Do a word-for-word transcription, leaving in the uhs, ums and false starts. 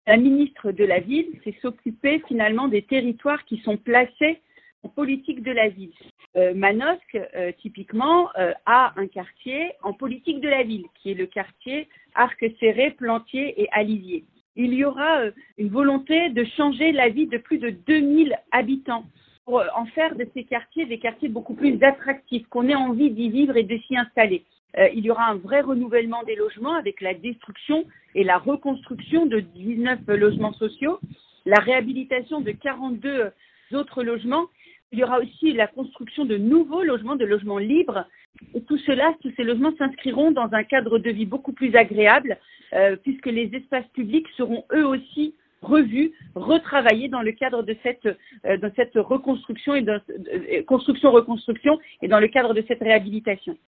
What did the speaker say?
La ministre de la Ville, c'est s'occuper finalement des territoires qui sont placés en politique de la ville. Euh, Manosque, euh, typiquement, euh, a un quartier en politique de la ville, qui est le quartier Arc-Serré, Plantier et Alisier. Il y aura euh, une volonté de changer la vie de plus de deux mille habitants pour euh, en faire de ces quartiers des quartiers beaucoup plus attractifs, qu'on ait envie d'y vivre et de s'y installer. Euh, il y aura un vrai renouvellement des logements avec la destruction et la reconstruction de dix-neuf logements sociaux, la réhabilitation de quarante-deux autres logements. Il y aura aussi la construction de nouveaux logements, de logements libres. Et tout cela, tous ces logements s'inscriront dans un cadre de vie beaucoup plus agréable, euh, puisque les espaces publics seront eux aussi revus, retravaillés dans le cadre de cette, euh, de cette reconstruction et de, de, de construction-reconstruction et dans le cadre de cette réhabilitation.